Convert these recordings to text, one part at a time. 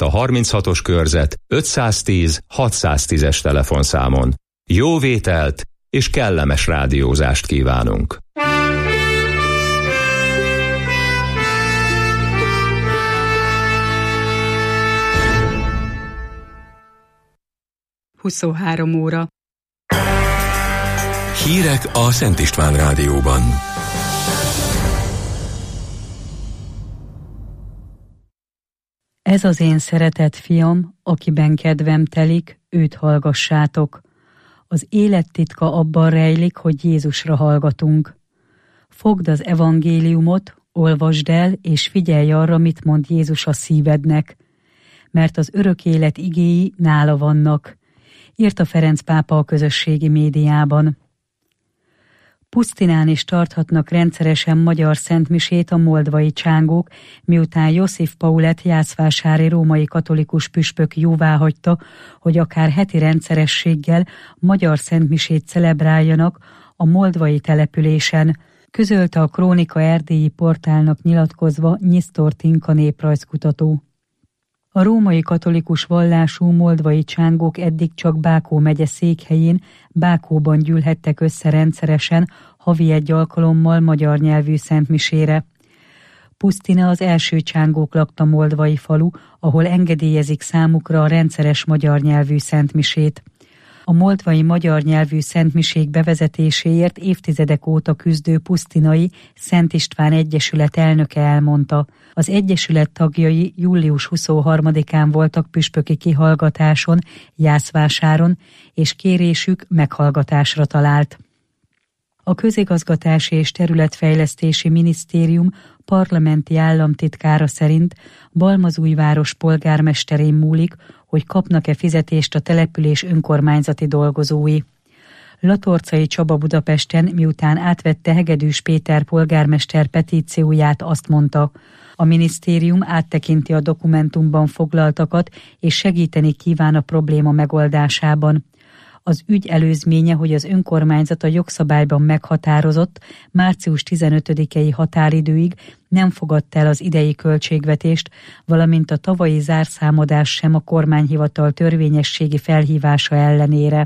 a 36-os körzet 510 610-es telefonszámon. Jó vételt és kellemes rádiózást kívánunk! (23:00) Hírek a Szent István Rádióban. Ez az én szeretett fiam, akiben kedvem telik, őt hallgassátok. Az élet titka abban rejlik, hogy Jézusra hallgatunk. Fogd az evangéliumot, olvasd el, és figyelj arra, mit mond Jézus a szívednek, mert az örök élet igéi nála vannak, írta Ferenc pápa a közösségi médiában. Pusztinán is tarthatnak rendszeresen magyar szentmisét a moldvai csángók, miután Josif Paulet jászvásári római katolikus püspök jóváhagyta, hogy akár heti rendszerességgel magyar szentmisét celebráljanak a moldvai településen, közölte a Krónika erdélyi portálnak nyilatkozva Nyisztor Tinka néprajzkutató. A római katolikus vallású moldvai csángók eddig csak Bákó megye székhelyén, Bákóban gyűlhettek össze rendszeresen, havi egy alkalommal magyar nyelvű szentmisére. Pusztina az első csángók lakta moldvai falu, ahol engedélyezik számukra a rendszeres magyar nyelvű szentmisét. A moldvai magyar nyelvű szentmisék bevezetéséért évtizedek óta küzdő pusztinai Szent István Egyesület elnöke elmondta. Az egyesület tagjai július 23-án voltak püspöki kihallgatáson, Jászvásáron, és kérésük meghallgatásra talált. A Közigazgatási és Területfejlesztési Minisztérium parlamenti államtitkára szerint Balmazújváros polgármesterén múlik, hogy kapnak-e fizetést a település önkormányzati dolgozói. Latorcai Csaba Budapesten, miután átvette Hegedűs Péter polgármester petícióját, azt mondta, a minisztérium áttekinti a dokumentumban foglaltakat és segíteni kíván a probléma megoldásában. Az ügy előzménye, hogy az önkormányzat a jogszabályban meghatározott március 15-i határidőig nem fogadta el az idei költségvetést, valamint a tavalyi zárszámadás sem a kormányhivatal törvényességi felhívása ellenére.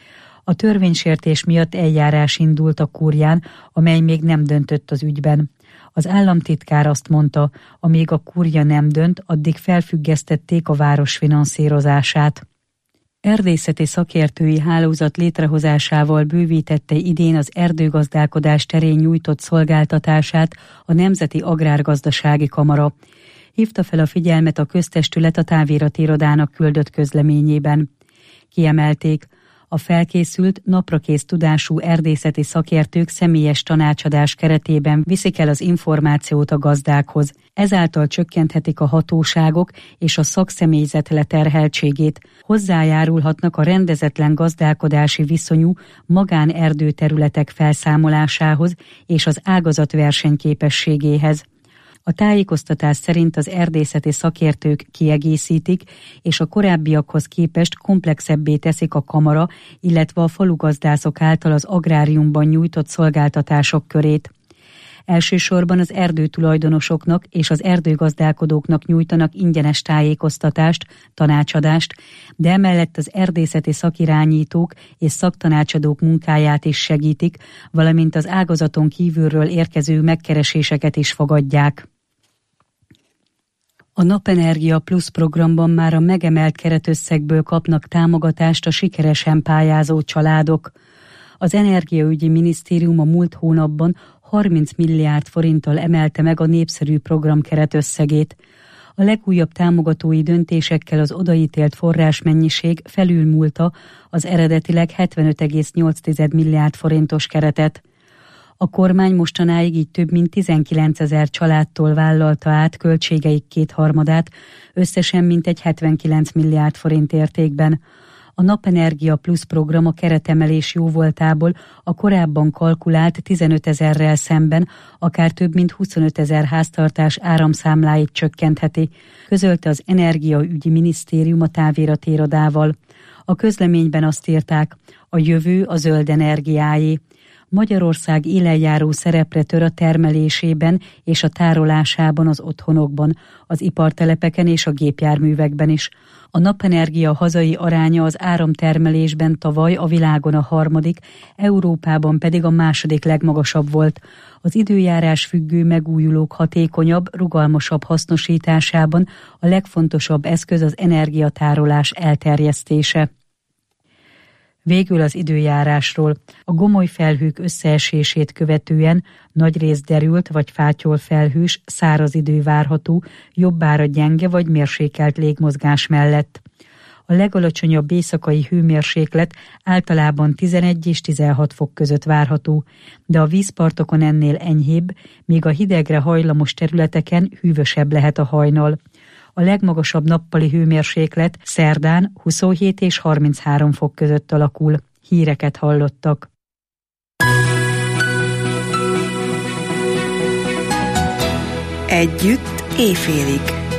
A törvénysértés miatt eljárás indult a kúrián, amely még nem döntött az ügyben. Az államtitkár azt mondta, amíg a kúria nem dönt, addig felfüggesztették a város finanszírozását. Erdészeti szakértői hálózat létrehozásával bővítette idén az erdőgazdálkodás terén nyújtott szolgáltatását a Nemzeti Agrárgazdasági Kamara. Hívta fel a figyelmet a köztestület a táviratirodának küldött közleményében. Kiemelték, a felkészült, naprakész tudású erdészeti szakértők személyes tanácsadás keretében viszik el az információt a gazdákhoz. Ezáltal csökkenthetik a hatóságok és a szakszemélyzet leterheltségét. Hozzájárulhatnak a rendezetlen gazdálkodási viszonyú magánerdőterületek felszámolásához és az ágazat versenyképességéhez. A tájékoztatás szerint az erdészeti szakértők kiegészítik, és a korábbiakhoz képest komplexebbé teszik a kamara, illetve a falugazdászok által az agráriumban nyújtott szolgáltatások körét. Elsősorban az erdőtulajdonosoknak és az erdőgazdálkodóknak nyújtanak ingyenes tájékoztatást, tanácsadást, de emellett az erdészeti szakirányítók és szaktanácsadók munkáját is segítik, valamint az ágazaton kívülről érkező megkereséseket is fogadják. A Napenergia Plus programban már a megemelt keretösszegből kapnak támogatást a sikeresen pályázó családok. Az Energiaügyi Minisztérium a múlt hónapban 30 milliárd forinttal emelte meg a népszerű program keretösszegét. A legújabb támogatói döntésekkel az odaítélt forrásmennyiség felülmúlta az eredetileg 75,8 milliárd forintos keretet. A kormány mostanáig így több mint 19 000 családtól vállalta át költségeik 2/3, összesen mintegy 79 milliárd forint értékben. A Napenergia Plus program a keretemelés jóvoltából a korábban kalkulált 15 000-rel szemben akár több mint 25 000 háztartás áramszámláit csökkentheti, közölte az Energiaügyi Minisztérium a táviratirodával. A közleményben azt írták, a jövő a zöld energiáé. Magyarország élenjáró szerepre tör a termelésében és a tárolásában az otthonokban, az ipartelepeken és a gépjárművekben is. A napenergia hazai aránya az áramtermelésben tavaly a világon a 3., Európában pedig a 2. legmagasabb volt. Az időjárás függő megújulók hatékonyabb, rugalmasabb hasznosításában a legfontosabb eszköz az energiatárolás elterjesztése. Végül az időjárásról. A gomoly felhők összeesését követően nagyrészt derült vagy fátyol felhős, száraz idő várható, jobbára gyenge vagy mérsékelt légmozgás mellett. A legalacsonyabb éjszakai hőmérséklet általában 11 és 16 fok között várható, de a vízpartokon ennél enyhébb, míg a hidegre hajlamos területeken hűvösebb lehet a hajnal. A legmagasabb nappali hőmérséklet szerdán 27 és 33 fok között alakul. Híreket hallottak. Együtt éjfélig.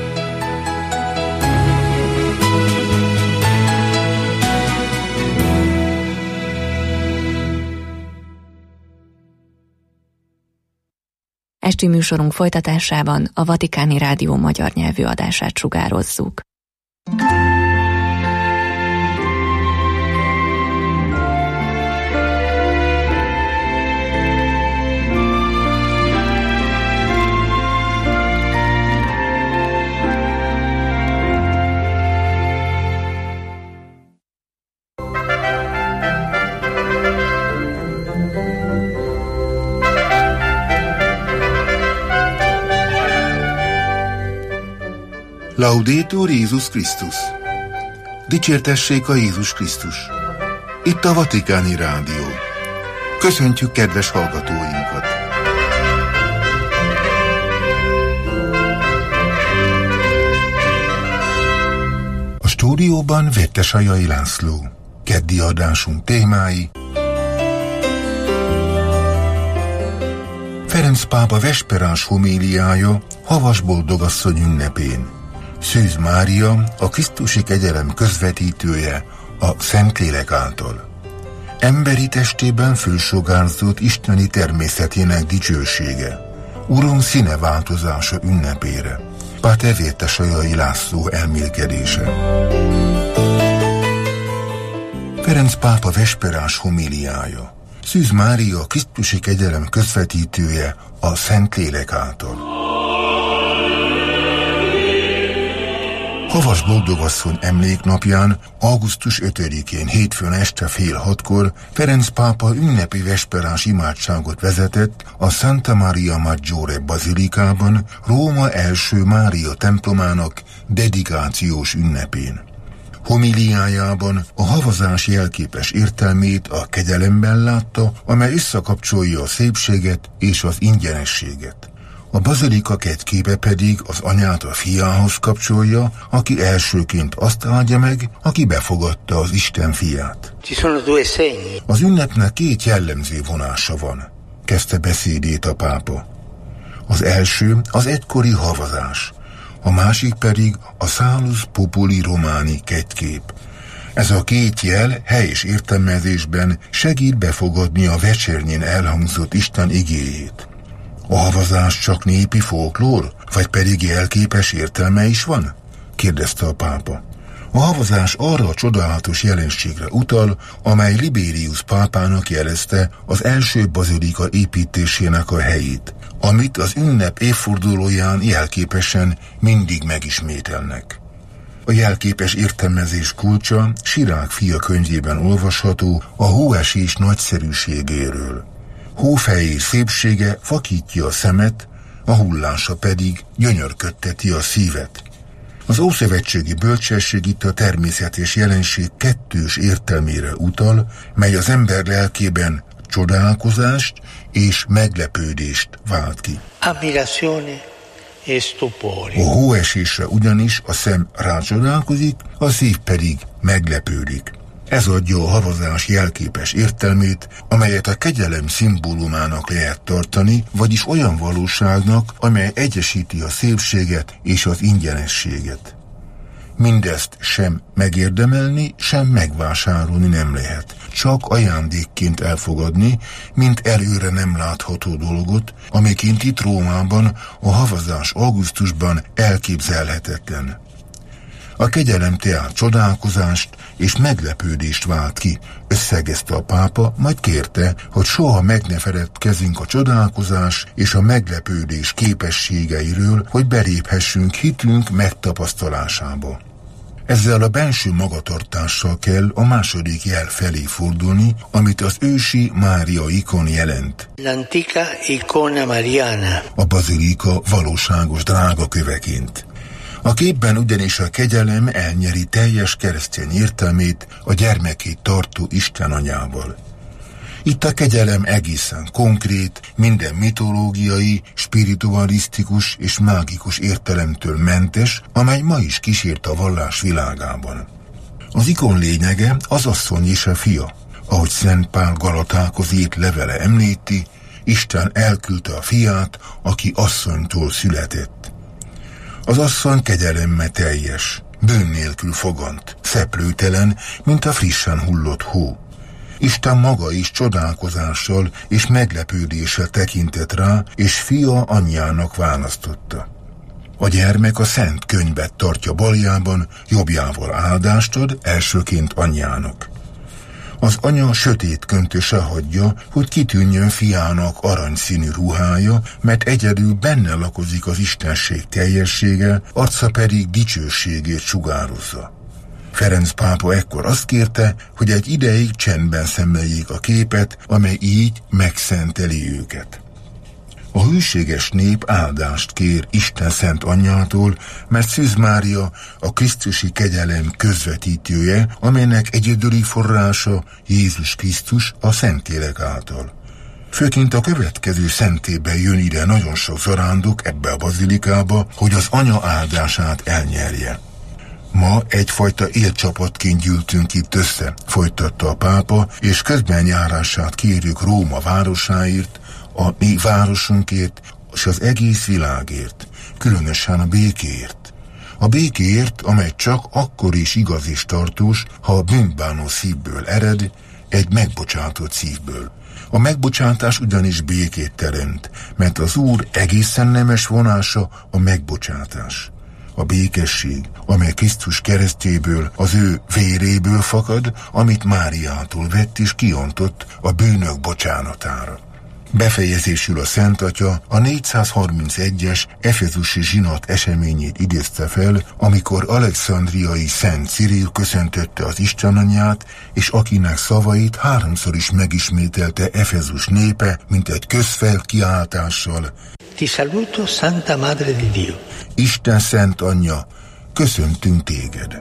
Esti műsorunk folytatásában a Vatikáni Rádió magyar nyelvű adását sugározzuk. Laudetur Jézus Krisztus! Dicsértessék a Jézus Krisztus! Itt a Vatikáni Rádió. Köszöntjük kedves hallgatóinkat! A stúdióban Vettesajai László. Keddi adásunk témái: Ferenc pápa vesperás homéliája Havas Boldogasszony ünnepén. Szűz Mária, a Krisztusi kegyelem közvetítője a Szentlélek által. Emberi testében fölsugárzott isteni természetének dicsősége. Urunk színe változása ünnepére. Páter Vettesajai László elmélkedése. Ferenc pápa vesperás homéliája. Szűz Mária, a Krisztusi kegyelem közvetítője a Szentlélek által. Havas Boldogasszony emléknapján, augusztus 5-én hétfőn este fél 6-kor Ferenc pápa ünnepi vesperás imádságot vezetett a Santa Maria Maggiore bazilikában, Róma első Mária templomának dedikációs ünnepén. Homiliájában a havazás jelképes értelmét a kegyelemben látta, amely összekapcsolja a szépséget és az ingyenességet. A bazilika kettképe pedig az anyát a fiához kapcsolja, aki elsőként azt áldja meg, aki befogadta az Isten fiát. Az ünnepnek 2 jellemző vonása van, kezdte beszédét a pápa. Az első az egykori havazás, a másik pedig a Salus Populi Romani kettkép. Ez a 2 jel helyes értelmezésben segít befogadni a vecsérnyén elhangzott Isten igéjét. A havazás csak népi folklór, vagy pedig jelképes értelme is van? Kérdezte a pápa. A havazás arra a csodálatos jelenségre utal, amely Libérius pápának jelezte az első bazilika építésének a helyét, amit az ünnep évfordulóján jelképesen mindig megismételnek. A jelképes értelmezés kulcsa Sirák fia könyvében olvasható a hóesés nagyszerűségéről. Hófehér szépsége vakítja a szemet, a hullása pedig gyönyörködteti a szívet. Az ószövetségi bölcsesség itt a természetes jelenség kettős értelmére utal, mely az ember lelkében csodálkozást és meglepődést vált ki. A hóesésre ugyanis a szem rácsodálkozik, a szív pedig meglepődik. Ez adja a havazás jelképes értelmét, amelyet a kegyelem szimbólumának lehet tartani, vagyis olyan valóságnak, amely egyesíti a szépséget és az ingyenességet. Mindezt sem megérdemelni, sem megvásárolni nem lehet. Csak ajándékként elfogadni, mint előre nem látható dolgot, amiként itt Rómában a havazás augusztusban elképzelhetetlen. A kegyelem tehát csodálkozást és meglepődést vált ki, összegezte a pápa, majd kérte, hogy soha meg ne feledkezzünk a csodálkozás és a meglepődés képességeiről, hogy beléphessünk hitünk megtapasztalásába. Ezzel a benső magatartással kell a második jel felé fordulni, amit az ősi Mária ikon jelent. L'antica icona mariana. A bazilika valóságos drágaköveként. A képben ugyanis a kegyelem elnyeri teljes keresztény értelmét a gyermekét tartó Isten anyával. Itt a kegyelem egészen konkrét, minden mitológiai, spiritualisztikus és mágikus értelemtől mentes, amely ma is kísért a vallás világában. Az ikon lényege az asszony és a fia. Ahogy Szent Pál Galatákhoz írt levele említi, Isten elküldte a fiát, aki asszonytól született. Az asszony kegyelemmel teljes, bűn nélkül fogant, szeplőtelen, mint a frissen hullott hó. Isten maga is csodálkozással és meglepődéssel tekintett rá, és fia anyjának választotta. A gyermek a szent könyvet tartja baljában, jobbjával áldást ad, elsőként anyjának. Az anya sötét köntöse hagyja, hogy kitűnjön fiának aranyszínű ruhája, mert egyedül benne lakozik az istenség teljessége, arca pedig dicsőségét sugározza. Ferenc pápa ekkor azt kérte, hogy egy ideig csendben szemleljék a képet, amely így megszenteli őket. A hűséges nép áldást kér Isten Szent Anyjától, mert Szűz Mária a krisztusi kegyelem közvetítője, amelynek egyedüli forrása Jézus Krisztus a Szentlélek által. Főként a következő szentében jön ide nagyon sok zarándok ebbe a bazilikába, hogy az anya áldását elnyerje. Ma egyfajta élcsapatként gyűltünk itt össze, folytatta a pápa, és közbenjárását kérjük Róma városáért, a mi városunkért, és az egész világért, különösen a békéért. A békéért, amely csak akkor is igaz és tartós, ha a bűnbánó szívből ered, egy megbocsátott szívből. A megbocsátás ugyanis békét teremt, mert az Úr egészen nemes vonása a megbocsátás. A békesség, amely Krisztus keresztjéből, az ő véréből fakad, amit Máriától vett és kiontott a bűnök bocsánatára. Befejezésül a Szent Atya a 431-es efezusi zsinat eseményét idézte fel, amikor alexandriai Szent Cirill köszöntötte az Istenanyját, és akinek szavait háromszor is megismételte Efezus népe, mint egy közfelkiáltással: Ti saluto, Santa Madre di Dio. Isten Szent Anyja, köszöntünk téged!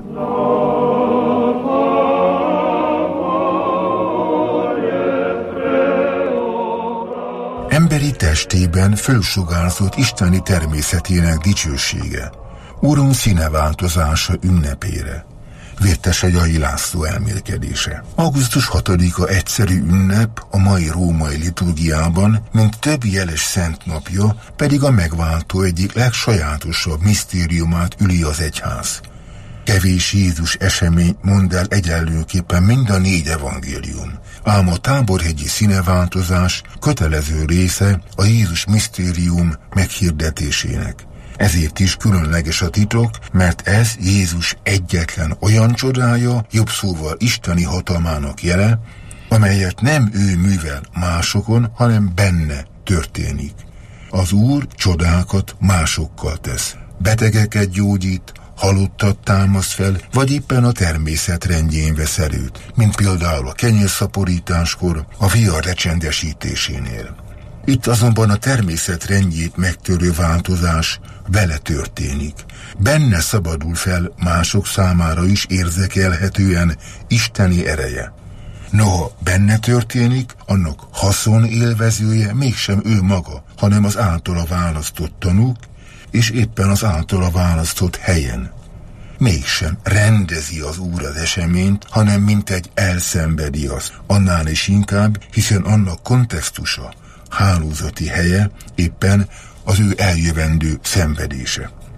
Emberi testében fölsugárzott isteni természetének dicsősége, Urunk színeváltozása ünnepére, Vértesegyai László elmélkedése. Augusztus 6-a egyszerű ünnep a mai római liturgiában, mint több jeles szentnapja, pedig a megváltó egyik legsajátosabb misztériumát üli az egyház. Kevés Jézus esemény mond el egyenlőképpen mind a 4 evangélium, ám a táborhegyi színeváltozás kötelező része a Jézus misztérium meghirdetésének. Ezért is különleges a titok, mert ez Jézus egyetlen olyan csodája, jobb szóval isteni hatalmának jele, amelyet nem ő művel másokon, hanem benne történik. Az Úr csodákat másokkal tesz. Betegeket gyógyít, halottat támaszt fel, vagy éppen a természet rendjén vesz erőt, mint például a kenyérszaporításkor, a vihar recsendesítésénél. Itt azonban a természet rendjét megtörő változás vele történik. Benne szabadul fel mások számára is érzékelhetően isteni ereje. Noha benne történik, annak haszonélvezője mégsem ő maga, hanem az általa választott tanúk, és éppen az általa választott helyen. Mégsem rendezi az Úr az eseményt, hanem mintegy elszenvedi azt. Annál is inkább, hiszen annak kontextusa, hálózati helye éppen az ő eljövendő szenvedése.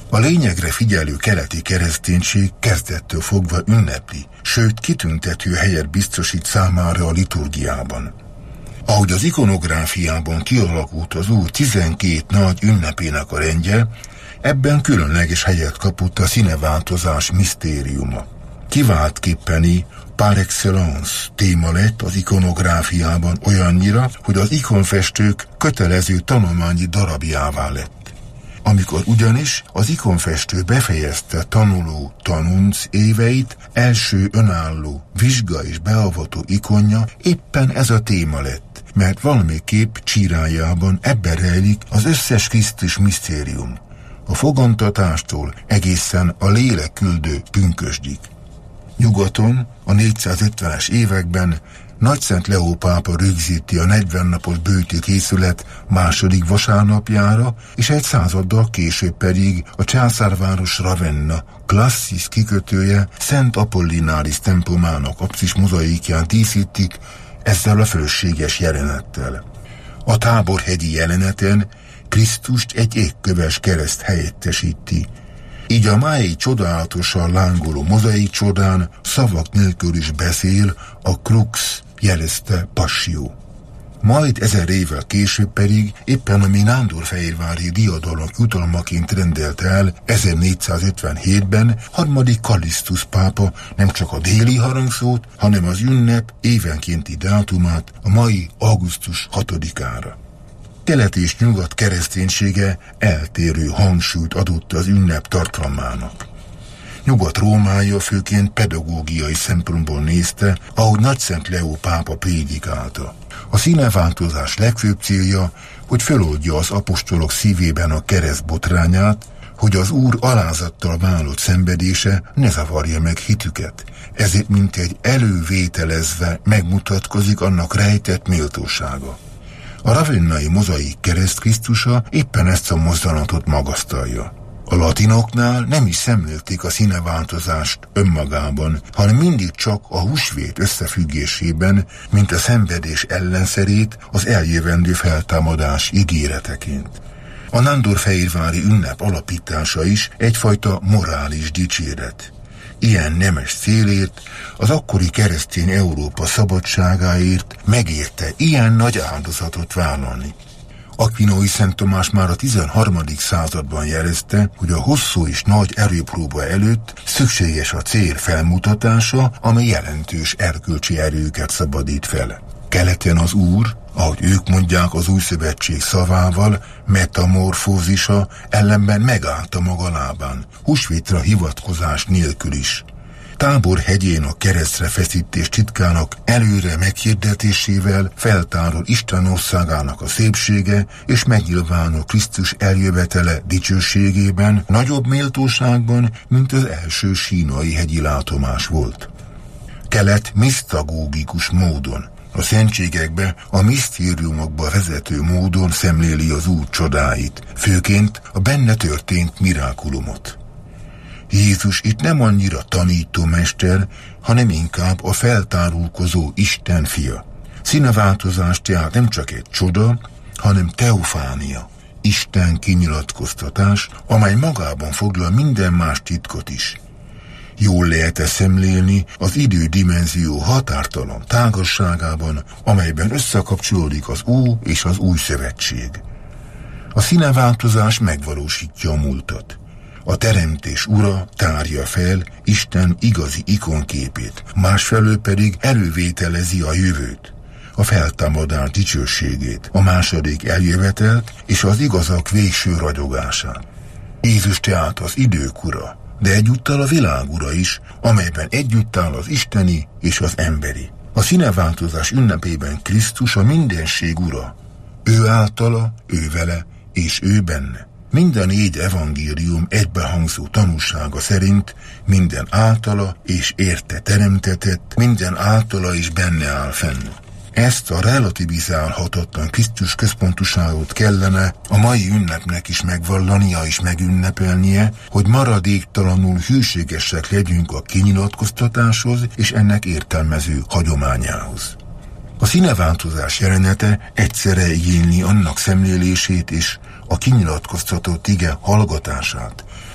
A lényegre figyelő keleti kereszténység kezdettől fogva ünnepli, sőt kitüntető helyet biztosít számára a liturgiában. Ahogy az ikonográfiában kialakult az Úr 12 nagy ünnepének a rendje, ebben különleges helyet kapott a színeváltozás misztériuma. Kiváltképpeni, par excellence téma lett az ikonográfiában olyannyira, hogy az ikonfestők kötelező tanulmányi darabjává lett. Amikor ugyanis az ikonfestő befejezte tanuló tanunc éveit, első önálló, vizsga és beavató ikonja éppen ez a téma lett, mert valamiképp csírájában ebben rejlik az összes Krisztus misztérium, a fogantatástól egészen a lélek küldő pünkösdig. Nyugaton a 450-es években Nagyszent Leó pápa rögzíti a 40 napos bőti készület második vasárnapjára, és egy századdal később pedig a császárváros Ravenna klasszis kikötője Szent Apollináris templomának apszis mozaikján díszítik ezzel a fölösséges jelenettel. A Táborhegyi jeleneten Krisztust egy égköves kereszt helyettesíti. Így a máig csodálatosan lángoló mozaik csodán szavak nélkül is beszél a Crux, jelezte Passió. Majd 1000 évvel később pedig éppen a mi nándorfehérvári diadalok jutalmaként rendelt el 1457-ben harmadik Kallisztus pápa nem csak a déli harangszót, hanem az ünnep évenkénti dátumát a mai augusztus 6-ára. Kelet és nyugat kereszténysége eltérő hangsúlyt adott az ünnep tartalmának. Nyugat-Rómája főként pedagógiai szempontból nézte, ahogy Nagyszent Leó pápa prédikálta. A színeváltozás legfőbb célja, hogy feloldja az apostolok szívében a kereszt botrányát, hogy az Úr alázattal vállott szenvedése ne zavarja meg hitüket. Ezért mintegy elővételezve megmutatkozik annak rejtett méltósága. A ravennai mozaik kereszt Krisztusa éppen ezt a mozdulatot magasztalja. A latinoknál nem is szemlélték a színeváltozást önmagában, hanem mindig csak a húsvét összefüggésében, mint a szenvedés ellenszerét az eljövendő feltámadás ígéreteként. A nándorfehérvári ünnep alapítása is egyfajta morális dicséret. Ilyen nemes célért, az akkori keresztény Európa szabadságáért megérte ilyen nagy áldozatot vállalni. Aquinói Szent Tomás már a 13. században jelezte, hogy a hosszú és nagy erőpróba előtt szükséges a cél felmutatása, amely jelentős erkölcsi erőket szabadít fel. Keleten az Úr, ahogy ők mondják az új szövetség szavával, metamorfózisa ellenben megállta maga lábán, húsvétra hivatkozás nélkül is. Táborhegyén a keresztre feszítés titkának előre meghirdetésével feltárul Isten országának a szépsége, és megnyilvánul Krisztus eljövetele dicsőségében, nagyobb méltóságban, mint az első sínai hegyi látomás volt. Kelet misztagógikus módon, a szentségekbe, a misztériumokba vezető módon szemléli az Úr csodáit, főként a benne történt mirákulumot. Jézus itt nem annyira tanítómester, hanem inkább a feltárulkozó Isten fia. Színeváltozást tehát nem csak egy csoda, hanem teofánia, Isten kinyilatkoztatás, amely magában foglal minden más titkot is. Jól lehet szemlélni az idődimenzió határtalan tágasságában, amelyben összekapcsolódik az Ó és az Új Szövetség. A színeváltozás megvalósítja a múltat. A teremtés ura tárja fel Isten igazi ikonképét, másfelől pedig elővételezi a jövőt, a feltámadás dicsőségét, a második eljövetelt és az igazak végső ragyogását. Jézus tehát az idők ura, de egyúttal a világ ura is, amelyben együtt áll az isteni és az emberi. A színeváltozás ünnepében Krisztus a mindenség ura. Ő általa, ő vele és ő benne. Minden 4 evangélium egybehangzó tanúsága szerint minden általa és érte teremtetett, minden általa és benne áll fenn. Ezt a relativizálhatatlan Krisztus központuságot kellene a mai ünnepnek is megvallania és megünnepelnie, hogy maradéktalanul hűségesek legyünk a kinyilatkoztatáshoz és ennek értelmező hagyományához. A színeváltozás jelenete egyszerre igényli annak szemlélését és a kinyilatkoztatott ige hallgatását,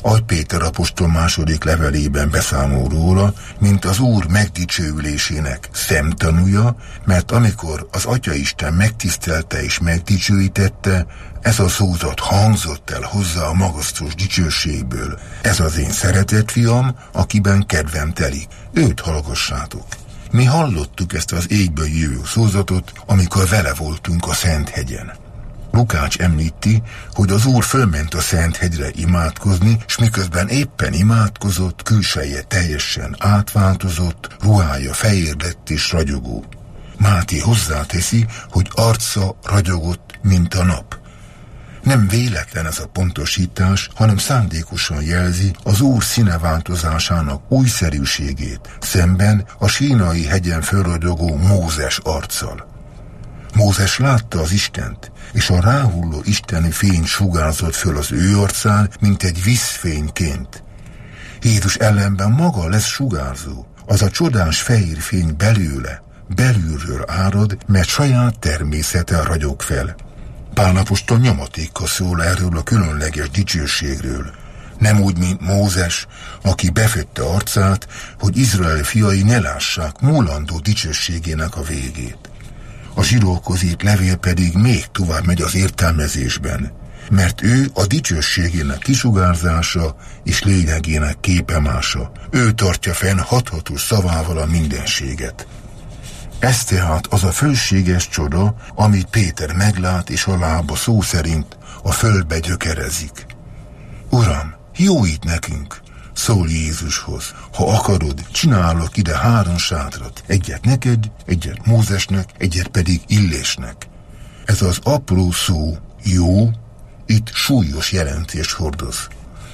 ahogy Péter apostol második levelében beszámol róla, mint az Úr megdicsőülésének szemtanúja, mert amikor az Atyaisten megtisztelte és megdicsőítette, ez a szózat hangzott el hozzá a magasztos dicsőségből. Ez az én szeretett fiam, akiben kedvem telik. Őt hallgassátok. Mi hallottuk ezt az égből jövő szózatot, amikor vele voltunk a Szenthegyen. Lukács említi, hogy az Úr fölment a Szenthegyre imádkozni, s miközben éppen imádkozott, külseje teljesen átváltozott, ruhája fehér lett és ragyogó. Máté hozzáteszi, hogy arca ragyogott, mint a nap. Nem véletlen ez a pontosítás, hanem szándékosan jelzi az Úr színeváltozásának újszerűségét, szemben a Sínai hegyen fölragyogó Mózes arccal. Mózes látta az Istent, és a ráhulló isteni fény sugárzott föl az ő arcán, mint egy vízfényként. Jézus ellenben maga lesz sugárzó, az a csodás fehér fény belülről árad, mert saját természete ragyog fel. Pál apostol nyomatékkal szól erről a különleges dicsőségről. Nem úgy, mint Mózes, aki befette arcát, hogy Izrael fiai ne lássák múlandó dicsőségének a végét. A zsidókhoz írt levél pedig még tovább megy az értelmezésben, mert ő a dicsőségének kisugárzása és lényegének képemása. Ő tartja fenn hathatós szavával a mindenséget. Ez tehát az a fölséges csoda, amit Péter meglát, és a lába szó szerint a földbe gyökerezik. Uram, jó itt nekünk, szól Jézushoz. Ha akarod, csinálok ide 3 sátrat. Egyet neked, egyet Mózesnek, egyet pedig Illésnek. Ez az apró szó, jó, itt súlyos jelentést hordoz.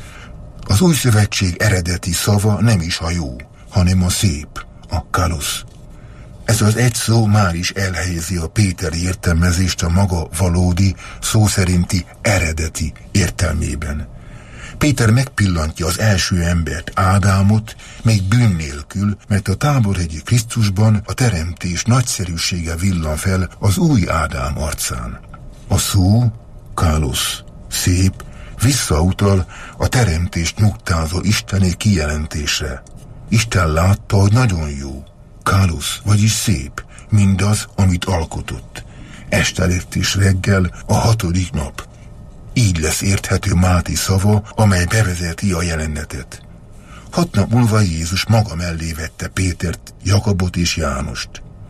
Az új szövetség eredeti szava nem is a jó, hanem a szép, a kalusz. Ez az egy szó már is elhelyezi a péteri értelmezést a maga valódi, szó szerinti eredeti értelmében. Péter megpillantja az első embert, Ádámot, még bűn nélkül, mert a táborhegyi Krisztusban a teremtés nagyszerűsége villan fel az új Ádám arcán. A szó, kalusz, szép, visszautal a teremtést nyugtázó isteni kijelentésre. Isten látta, hogy nagyon jó, kalusz, vagyis szép, mindaz, amit alkotott. Este lett és reggel a 6. nap. Így lesz érthető Máté szava, amely bevezeti a jelenetet. 6 nap múlva Jézus maga mellé vette Pétert, Jakabot és Jánost.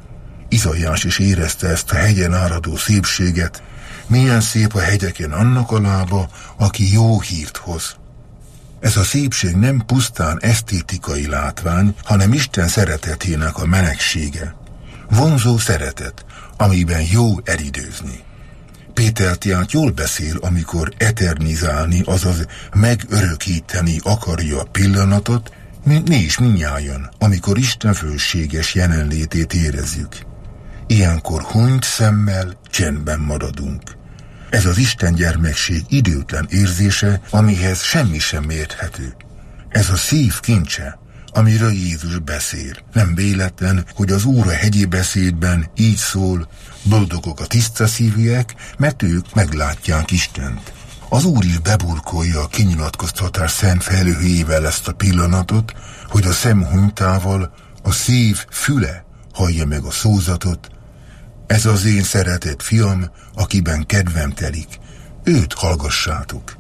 Izaiás is érezte ezt a hegyen áradó szépséget. Milyen szép a hegyeken annak a lába, aki jó hírt hoz. Ez a szépség nem pusztán esztétikai látvány, hanem Isten szeretetének a melegsége. Vonzó szeretet, amiben jó elidőzni. Péter tehát jól beszél, amikor eternizálni, azaz megörökíteni akarja a pillanatot, mint mi is mindnyájan, amikor Isten fölséges jelenlétét érezzük. Ilyenkor hunyt szemmel csendben maradunk. Ez az Isten gyermekség időtlen érzése, amihez semmi sem érthető. Ez a szív kincse, amiről Jézus beszél. Nem véletlen, hogy az Úr a hegyi beszédben így szól: boldogok a tiszta szívűek, mert ők meglátják Istent. Az Úr is beburkolja a kinyilatkoztatás szent felhőjével ezt a pillanatot, hogy a szem hunytával a szív füle hallja meg a szózatot: ez az én szeretett fiam, akiben kedvem telik, őt hallgassátok.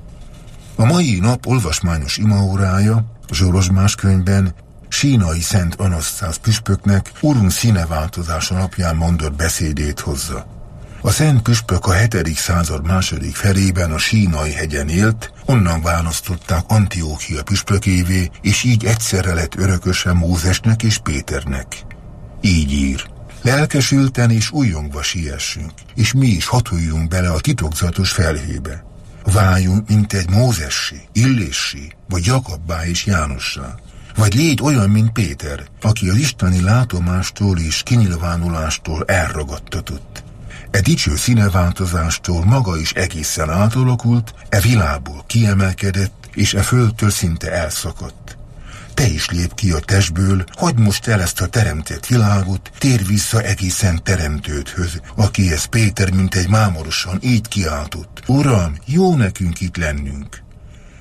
A mai nap olvasmányos imaórája a Zsolozsmás könyvben Sínai Szent Anasztász püspöknek Urunk színeváltozása napján mondott beszédét hozza. A szent püspök a 7. század második felében a Sínai hegyen élt, onnan választották Antiókia püspökévé, és így egyszerre lett örököse Mózesnek és Péternek. Így ír: lelkesülten és újjongva siessünk, és mi is hatoljunk bele a titokzatos felhőbe. Váljunk, mint egy Mózessé, Illéssé, vagy Jakabbá és Jánossá. Vagy légy olyan, mint Péter, aki az isteni látomástól és kinyilvánulástól elragadtatott. E dicső színeváltozástól maga is egészen átalakult, e világból kiemelkedett, és e földtől szinte elszakadt. Te is lép ki a testből, hagyd most el ezt a teremtett világot, térj vissza egészen teremtődhöz, akihez Péter mint egy mámorosan így kiáltott: Uram, jó nekünk itt lennünk.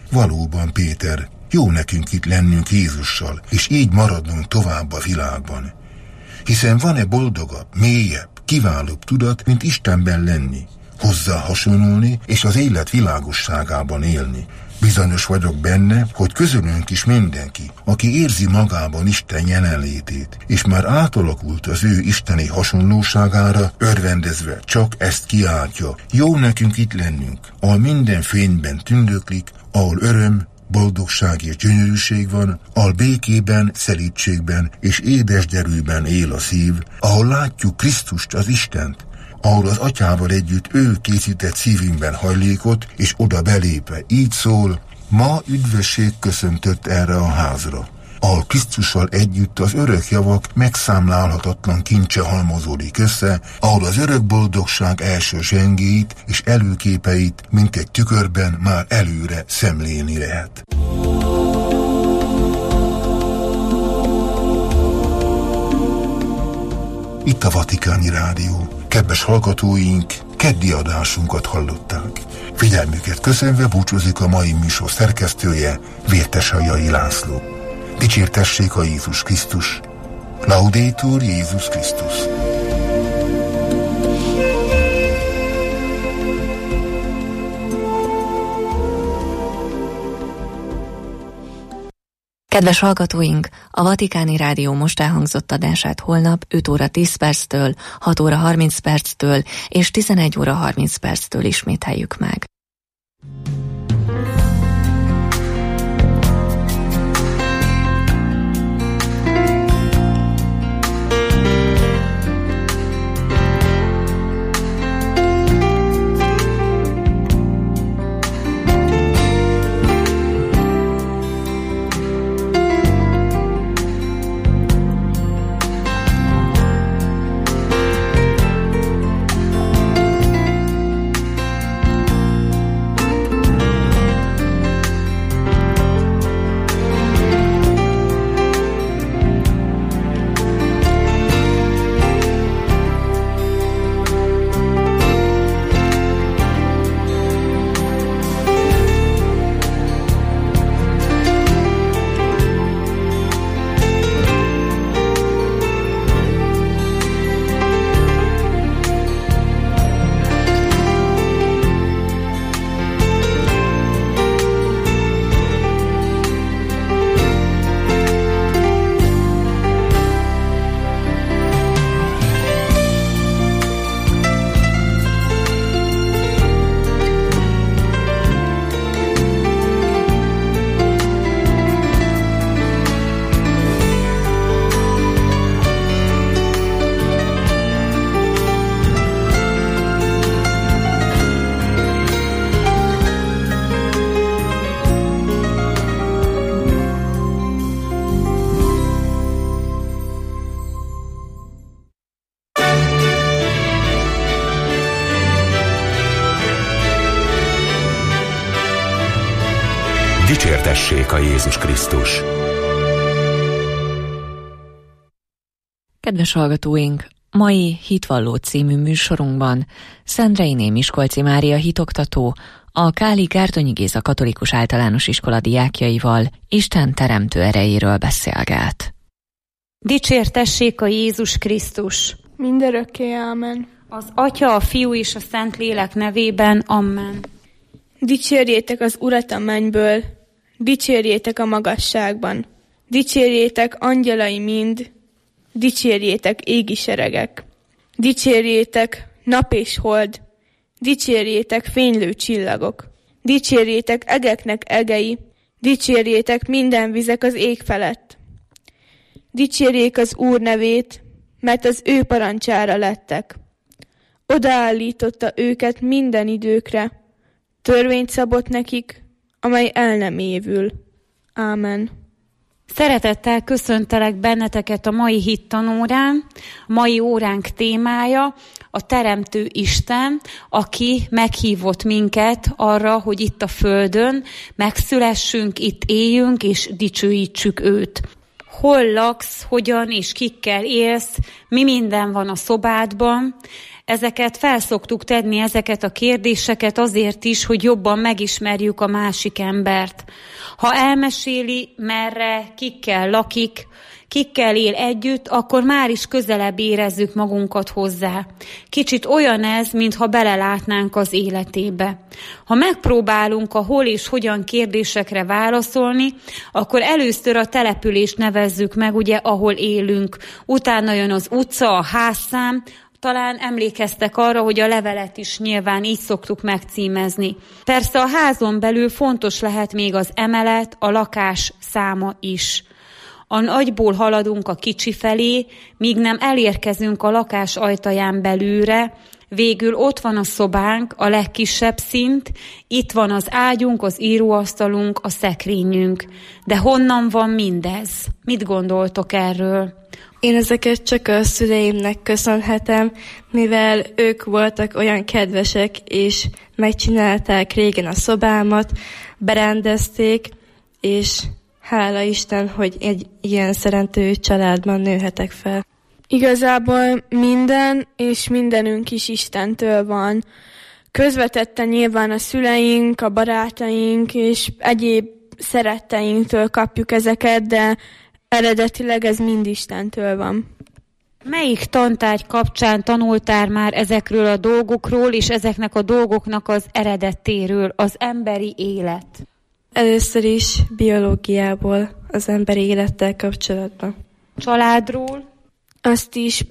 Valóban, Péter, jó nekünk itt lennünk Jézussal, és így maradnunk tovább a világban. Hiszen van-e boldogabb, mélyebb, kiválóbb tudat, mint Istenben lenni, hozzá hasonlulni, és az élet világosságában élni. Bizonyos vagyok benne, hogy közülünk is mindenki, aki érzi magában Isten jelenlétét, és már átalakult az ő isteni hasonlóságára, örvendezve csak ezt kiáltja. Jó nekünk itt lennünk, ahol minden fényben tündöklik, ahol öröm, boldogság és gyönyörűség van, ahol békében, szelídségben és édesgyerűben él a szív, ahol látjuk Krisztust, az Istent, ahol az Atyával együtt ő készített szívünkben hajlékot, és oda belépve így szól: ma üdvösség köszöntött erre a házra, ahol Krisztussal együtt az örök javak megszámlálhatatlan kincse halmozódik össze, ahol az örök boldogság első zsengéit és előképeit, mint egy tükörben már előre szemlélni lehet. Itt a Vatikáni Rádió. Kedves hallgatóink, keddi adásunkat hallották. Figyelmüket köszönve búcsúzik a mai műsor szerkesztője, Vértesajai László. Dicsértessék a Jézus Krisztus! Laudetur Jézus Krisztus! Kedves hallgatóink, a Vatikáni Rádió most elhangzott adását holnap 5 óra 10 perctől, 6 óra 30 perctől és 11 óra 30 perctől ismételjük meg. Dicsértessék a Jézus Krisztus! Kedves hallgatóink, mai Hitvalló című műsorunkban Szendreiné Miskolci Mária hitoktató a Káli Gárdonyi Géza Katolikus Általános Iskola diákjaival Isten teremtő erejéről beszélget. Dicsértessék a Jézus Krisztus! Mindörökké, ámen. Az Atya, a Fiú és a Szentlélek nevében, amen. Dicsérjétek az Urat a mennyből, dicsérjétek a magasságban, dicsérjétek angyalai mind, dicsérjétek égi seregek, dicsérjétek nap és hold, dicsérjétek fénylő csillagok, dicsérjétek egeknek egei, dicsérjétek minden vizek az ég felett. Dicsérjék az Úr nevét, mert az ő parancsára lettek. Odaállította őket minden időkre, törvényt szabott nekik, amely el nem évül. Ámen. Szeretettel köszöntelek benneteket a mai hittanórán. Mai óránk témája a Teremtő Isten, aki meghívott minket arra, hogy itt a Földön megszülessünk, itt éljünk és dicsőítsük őt. Hol laksz, hogyan és kikkel élsz, mi minden van a szobádban. ezeket felszoktuk tenni, ezeket a kérdéseket azért is, hogy jobban megismerjük a másik embert. Ha elmeséli, merre, kikkel lakik, kikkel él együtt, akkor már is közelebb érezzük magunkat hozzá. Kicsit olyan ez, mintha belelátnánk az életébe. Ha megpróbálunk a hol és hogyan kérdésekre válaszolni, akkor először a települést nevezzük meg, ugye, ahol élünk. Utána jön az utca, a házszám. Talán emlékeztek arra, hogy a levelet is nyilván így szoktuk megcímezni. Persze a házon belül fontos lehet még az emelet, a lakás száma is. A nagyból haladunk a kicsi felé, míg nem elérkezünk a lakás ajtaján belülre, végül ott van a szobánk, a legkisebb szint, itt van az ágyunk, az íróasztalunk, a szekrényünk. De honnan van mindez? Mit gondoltok erről? Én ezeket csak a szüleimnek köszönhetem, mivel ők voltak olyan kedvesek, és megcsinálták régen a szobámat, berendezték, és hála Isten, hogy egy ilyen szerető családban nőhetek fel. Igazából minden és mindenünk is Istentől van. Közvetetten nyilván a szüleink, a barátaink és egyéb szeretteinktől kapjuk ezeket, de eredetileg ez mind Istentől van. Melyik tantárgy kapcsán tanultál már ezekről a dolgokról, és ezeknek a dolgoknak az eredetéről, az emberi élet? Először is biológiából, az emberi élettel kapcsolatban. Családról? Azt is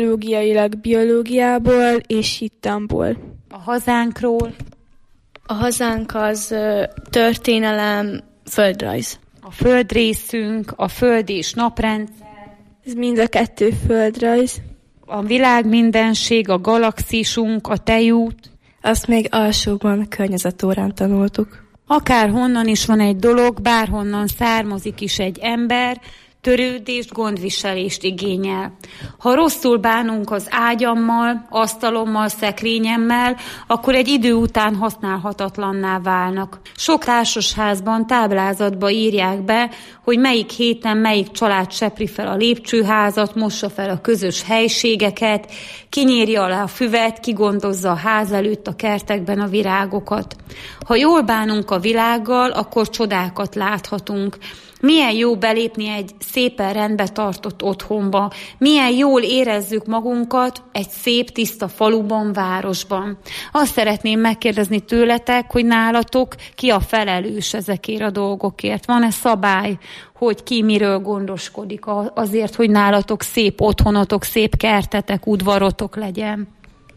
biológiából és hittamból. A hazánkról? A hazánk az történelem, földrajz. A földrészünk, a föld és naprendszer. Ez mind a kettő földrajz. A világ mindenség, a galaxisunk, a tejút. Azt még alsóban környezetórán tanultuk. Akárhonnan is van egy dolog, bárhonnan származik is egy ember, törődést, gondviselést igényel. Ha rosszul bánunk az ágyammal, asztalommal, szekrényemmel, akkor egy idő után használhatatlanná válnak. Sok társasházban táblázatba írják be, hogy melyik héten melyik család sepri fel a lépcsőházat, mossa fel a közös helységeket, kinyírja alá a füvet, kigondozza a ház előtt a kertekben a virágokat. Ha jól bánunk a világgal, akkor csodákat láthatunk. Milyen jó belépni egy szépen rendbe tartott otthonba, milyen jól érezzük magunkat egy szép, tiszta faluban, városban. Azt szeretném megkérdezni tőletek, hogy nálatok ki a felelős ezekért a dolgokért. Van-e szabály, hogy ki miről gondoskodik azért, hogy nálatok szép otthonotok, szép kertetek, udvarotok legyen?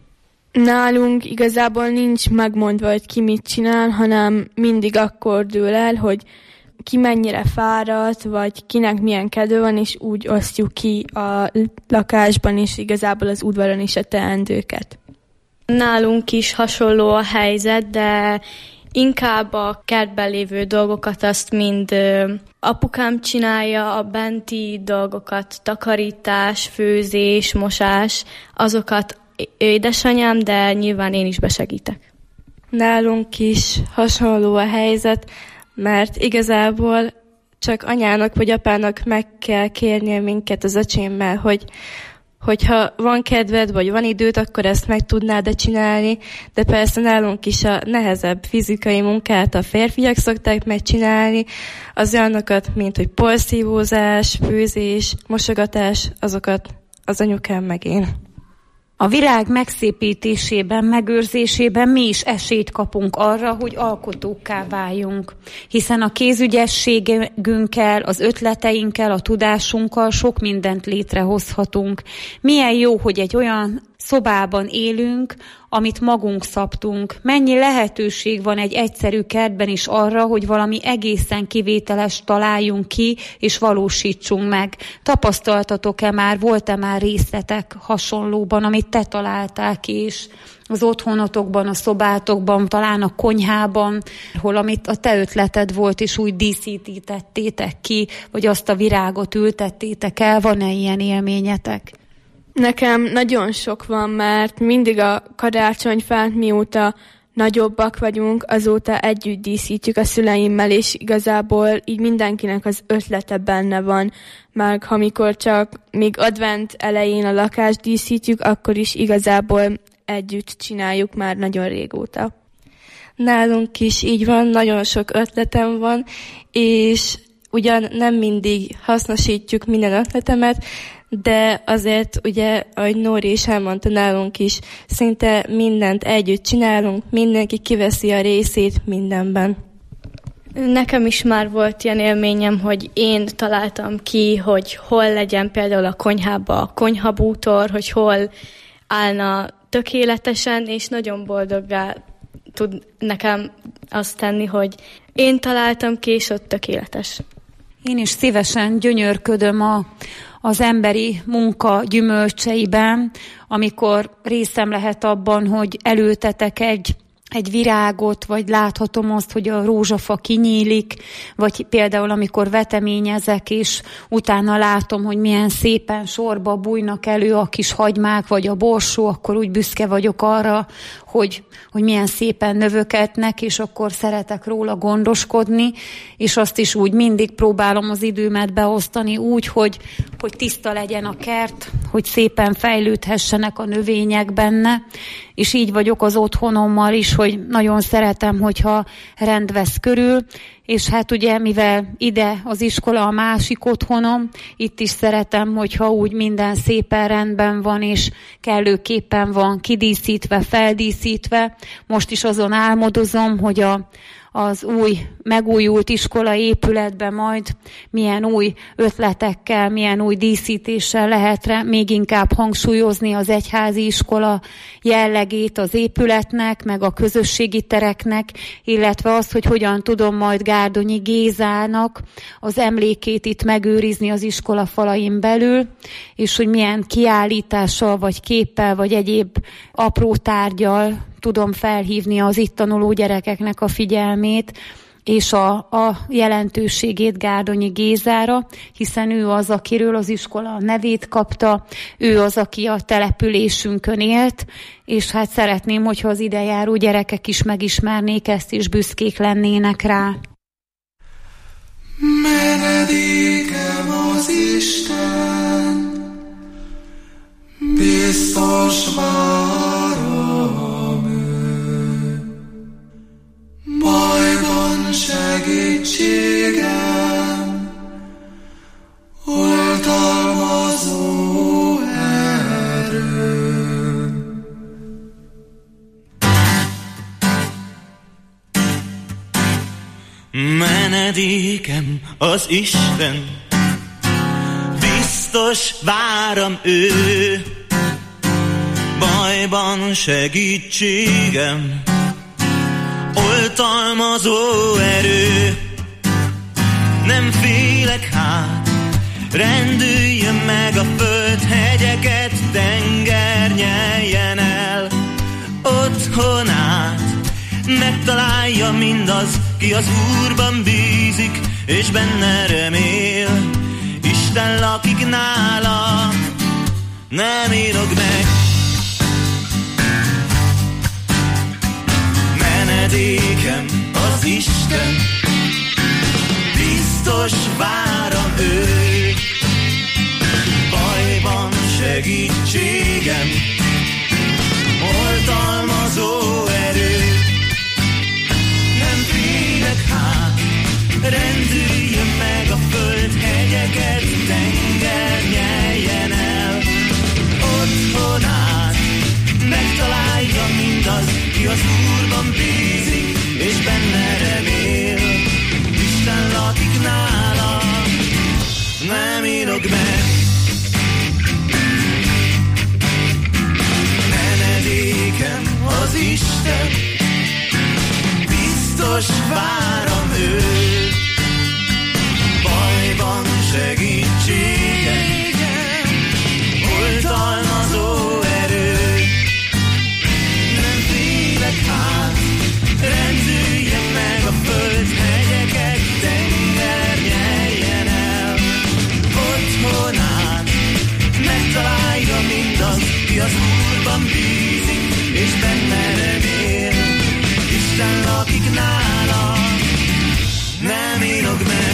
Nálunk igazából nincs megmondva, hogy ki mit csinál, hanem mindig akkor dől el, hogy ki mennyire fáradt, vagy kinek milyen kedve van, és úgy osztjuk ki a lakásban is, igazából az udvaron is a teendőket. Nálunk is hasonló a helyzet, de inkább a kertben lévő dolgokat azt mind apukám csinálja, a benti dolgokat, takarítás, főzés, mosás, azokat édesanyám, de nyilván én is besegítek. Nálunk is hasonló a helyzet, mert igazából csak anyának vagy apának meg kell kérnie minket az öcsémmel, hogyha van kedved, vagy van időt, akkor ezt meg tudnád csinálni, de persze nálunk is a nehezebb fizikai munkát a férfiak szokták megcsinálni, az olyanokat, mint hogy porszívózás, főzés, mosogatás, azokat az anyukám meg én. A világ megszépítésében, megőrzésében mi is esélyt kapunk arra, hogy alkotókká váljunk. Hiszen a kézügyességünkkel, az ötleteinkkel, a tudásunkkal sok mindent létrehozhatunk. Milyen jó, hogy egy olyan szobában élünk, amit magunk szabtunk. Mennyi lehetőség van egy egyszerű kertben is arra, hogy valami egészen kivételes találjunk ki, és valósítsunk meg. Tapasztaltatok-e már, volt-e már részletek hasonlóban, amit te találtál ki is az otthonotokban, a szobátokban, talán a konyhában, hol amit a te ötleted volt, és úgy díszítettétek ki, vagy azt a virágot ültettétek el, van-e ilyen élményetek? Nekem nagyon sok van, mert mindig a karácsonyfát, mióta nagyobbak vagyunk, azóta együtt díszítjük a szüleimmel, és igazából így mindenkinek az ötlete benne van. Meg amikor csak még advent elején a lakást díszítjük, akkor is igazából együtt csináljuk már nagyon régóta. Nálunk is így van, nagyon sok ötletem van, és ugyan nem mindig hasznosítjuk minden ötletemet, de azért ugye, ahogy Nóri is elmondta, nálunk is szinte mindent együtt csinálunk, mindenki kiveszi a részét mindenben. Nekem is már volt ilyen élményem, hogy én találtam ki, hogy hol legyen például a konyhába a konyhabútor, hogy hol állna tökéletesen, és nagyon boldoggá tud nekem azt tenni, hogy én találtam ki, és ott tökéletes. Én is szívesen gyönyörködöm az emberi munka gyümölcseiben, amikor részem lehet abban, hogy elültetek egy virágot, vagy láthatom azt, hogy a rózsafa kinyílik, vagy például amikor veteményezek, és utána látom, hogy milyen szépen sorba bújnak elő a kis hagymák, vagy a borsó, akkor úgy büszke vagyok arra, hogy milyen szépen növökednek, és akkor szeretek róla gondoskodni, és azt is úgy mindig próbálom az időmet beosztani úgy, hogy tiszta legyen a kert, hogy szépen fejlődhessenek a növények benne, és így vagyok az otthonommal is, hogy nagyon szeretem, hogyha rend vesz körül, és hát ugye, mivel ide az iskola a másik otthonom, itt is szeretem, hogyha úgy minden szépen rendben van, és kellőképpen van kidíszítve, feldíszítve. Most is azon álmodozom, hogy az új, megújult iskola épületben majd milyen új ötletekkel, milyen új díszítéssel lehet még inkább hangsúlyozni az egyházi iskola jellegét az épületnek, meg a közösségi tereknek, illetve az, hogy hogyan tudom majd Gárdonyi Gézának az emlékét itt megőrizni az iskola falain belül, és hogy milyen kiállítással, vagy képpel, vagy egyéb apró tárggyal tudom felhívni az itt tanuló gyerekeknek a figyelmét, és a jelentőségét Gárdonyi Gézára, hiszen ő az, akiről az iskola a nevét kapta, ő az, aki a településünkön élt, és hát szeretném, hogyha az idejáró gyerekek is megismernék ezt, és büszkék lennének rá. Menedékem az Isten, biztos várom ő, bajban segítségem, oltalmazó erőm. Menedékem az Isten, biztos váram ő, bajban segítségem, oltalmazó erő. Nem félek hát, rendüljön meg a föld, hegyeket, tenger nyeljen el otthonát. Megtalálja mindaz, ki az Úrban bízik, és benne remél. Isten lakik nála, nem írog meg. Menedékem az Isten, biztos váram ő, bajban segítségem, oltalmazó erő. Nem félek hát, rendüljön meg a föld, hegyeket, tenger nyeljen el otthonát. Megtalálja mindaz, ki az Úrban bízik, és benne remél. Isten lakik nála, nem írog meg. Menedékem az Isten, biztos várom őt, bajban segítségem, oltalmazó erő. Nem félek hát, rendüljön meg a föld, hegyeket, tenger nyeljen el otthonát. Megtalálja mindaz, ki az Úrban bízik, és benne remél. Isten lakik nála, nem írog meg.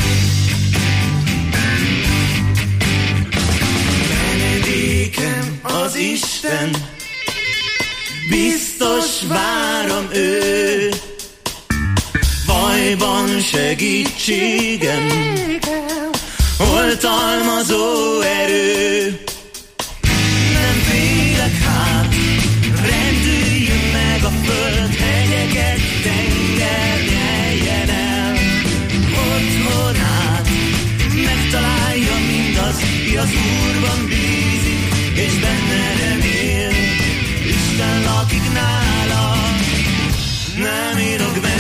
Menedékem az Isten, biztos várom őt. Bajban segítségem, oltalmazó erő. Nem félek hát, rendüljön meg a föld, hegyeket, tenger nyeljen el. Otthonát megtalálja mindaz, ki az Úrban bízik, és benne remél. Isten lakik nála, nem írok meg.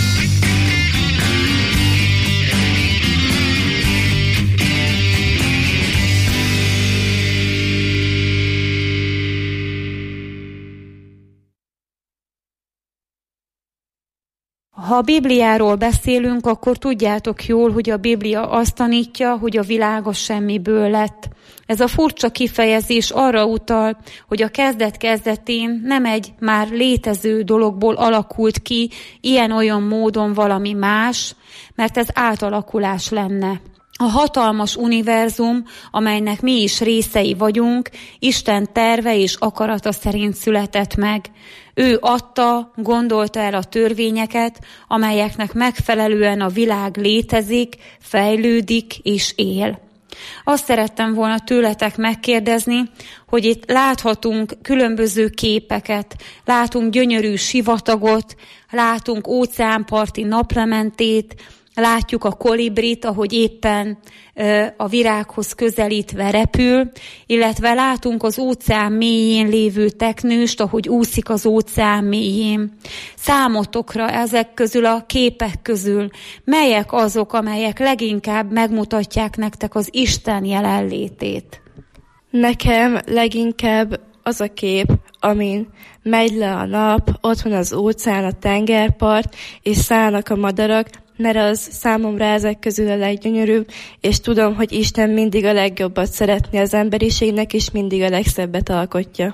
Ha a Bibliáról beszélünk, akkor tudjátok jól, hogy a Biblia azt tanítja, hogy a világ a semmiből lett. Ez a furcsa kifejezés arra utal, hogy a kezdet-kezdetén nem egy már létező dologból alakult ki ilyen-olyan módon valami más, mert ez átalakulás lenne. A hatalmas univerzum, amelynek mi is részei vagyunk, Isten terve és akarata szerint született meg. Ő adta, gondolta el a törvényeket, amelyeknek megfelelően a világ létezik, fejlődik és él. Azt szerettem volna tőletek megkérdezni, hogy itt láthatunk különböző képeket, látunk gyönyörű sivatagot, látunk óceánparti naplementét, látjuk a kolibrit, ahogy éppen a virághoz közelítve repül, illetve látunk az óceán mélyén lévő teknőst, ahogy úszik az óceán mélyén. Számotokra ezek közül a képek közül melyek azok, amelyek leginkább megmutatják nektek az Isten jelenlétét? Nekem leginkább az a kép, amin megy le a nap, ott van az óceán, a tengerpart, és szállnak a madarak, mert az számomra ezek közül a leggyönyörűbb, és tudom, hogy Isten mindig a legjobbat szeretné az emberiségnek, és mindig a legszebbet alkotja.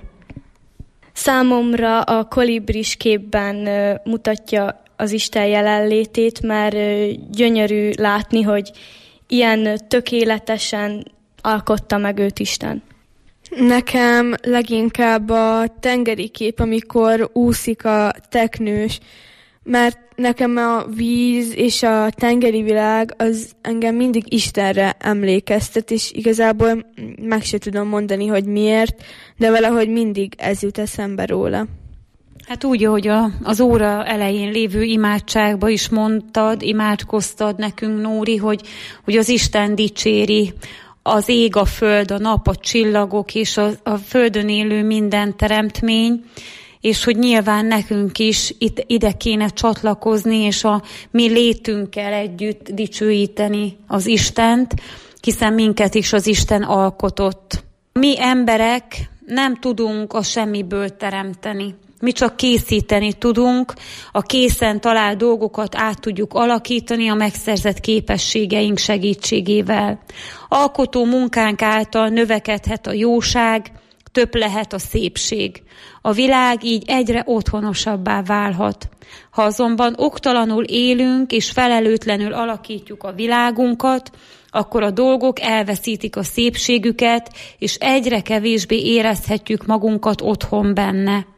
Számomra a kolibris képben mutatja az Isten jelenlétét, mert gyönyörű látni, hogy ilyen tökéletesen alkotta meg őt Isten. Nekem leginkább a tengeri kép, amikor úszik a teknős, mert nekem a víz és a tengeri világ az engem mindig Istenre emlékeztet, és igazából meg se tudom mondani, hogy miért, de valahogy mindig ez jut eszembe róla. Hát úgy, ahogy az óra elején lévő imádságba is mondtad, imádkoztad nekünk, Nóri, hogy az Isten dicséri az ég, a föld, a nap, a csillagok és a földön élő minden teremtmény, és hogy nyilván nekünk is ide kéne csatlakozni, és a mi létünkkel együtt dicsőíteni az Istent, hiszen minket is az Isten alkotott. Mi emberek nem tudunk a semmiből teremteni. Mi csak készíteni tudunk, a készen talált dolgokat át tudjuk alakítani a megszerzett képességeink segítségével. Alkotó munkánk által növekedhet a jóság, több lehet a szépség. A világ így egyre otthonosabbá válhat. Ha azonban oktalanul élünk és felelőtlenül alakítjuk a világunkat, akkor a dolgok elveszítik a szépségüket, és egyre kevésbé érezhetjük magunkat otthon benne.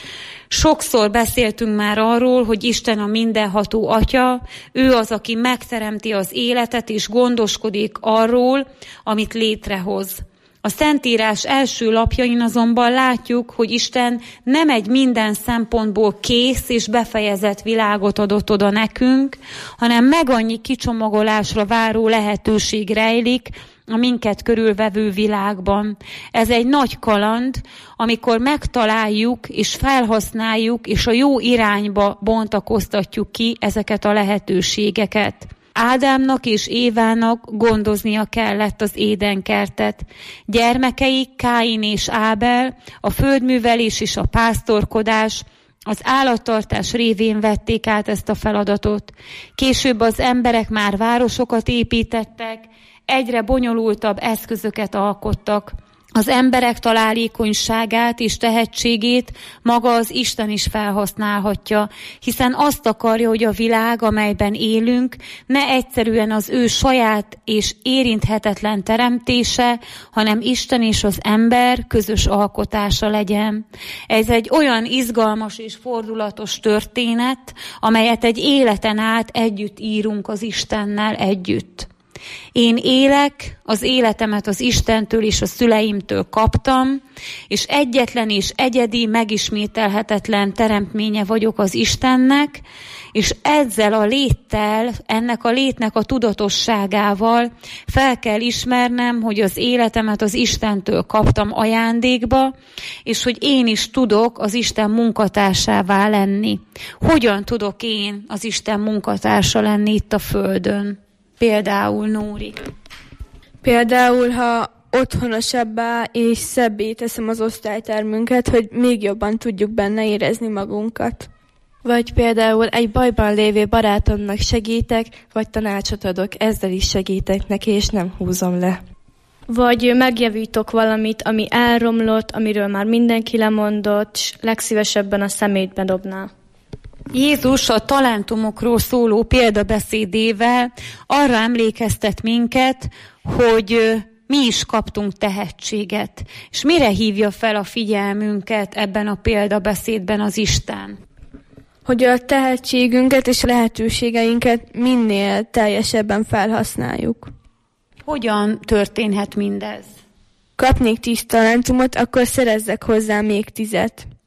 Sokszor beszéltünk már arról, hogy Isten a mindenható Atya, ő az, aki megteremti az életet és gondoskodik arról, amit létrehoz. A Szentírás első lapjain azonban látjuk, hogy Isten nem egy minden szempontból kész és befejezett világot adott oda nekünk, hanem meg annyi kicsomagolásra váró lehetőség rejlik a minket körülvevő világban. Ez egy nagy kaland, amikor megtaláljuk és felhasználjuk, és a jó irányba bontakoztatjuk ki ezeket a lehetőségeket. Ádámnak és Évának gondoznia kellett az Édenkertet. Gyermekeik, Káin és Ábel, a földművelés és a pásztorkodás, az állattartás révén vették át ezt a feladatot. Később az emberek már városokat építettek, egyre bonyolultabb eszközöket alkottak. Az emberek találékonyságát és tehetségét maga az Isten is felhasználhatja, hiszen azt akarja, hogy a világ, amelyben élünk, ne egyszerűen az ő saját és érinthetetlen teremtése, hanem Isten és az ember közös alkotása legyen. Ez egy olyan izgalmas és fordulatos történet, amelyet egy életen át együtt írunk az Istennel együtt. Én élek, az életemet az Istentől és a szüleimtől kaptam, és egyetlen és egyedi, megismételhetetlen teremtménye vagyok az Istennek, és ezzel a léttel, ennek a létnek a tudatosságával fel kell ismernem, hogy az életemet az Istentől kaptam ajándékba, és hogy én is tudok az Isten munkatársává lenni. Hogyan tudok én az Isten munkatársa lenni itt a Földön? Például, Nóri. Például, ha otthonosabbá és szebbé teszem az osztálytermünket, hogy még jobban tudjuk benne érezni magunkat. Vagy például egy bajban lévő barátomnak segítek, vagy tanácsot adok, ezzel is segítek neki, és nem húzom le. Vagy megjavítok valamit, ami elromlott, amiről már mindenki lemondott, s legszívesebben a szemétbe dobná. Jézus a talentumokról szóló példabeszédével arra emlékeztet minket, hogy mi is kaptunk tehetséget. És mire hívja fel a figyelmünket ebben a példabeszédben az Isten? Hogy a tehetségünket és lehetőségeinket minél teljesebben felhasználjuk. Hogyan történhet mindez? Kapnék 10 talentumot, akkor szerezzek hozzá még 10.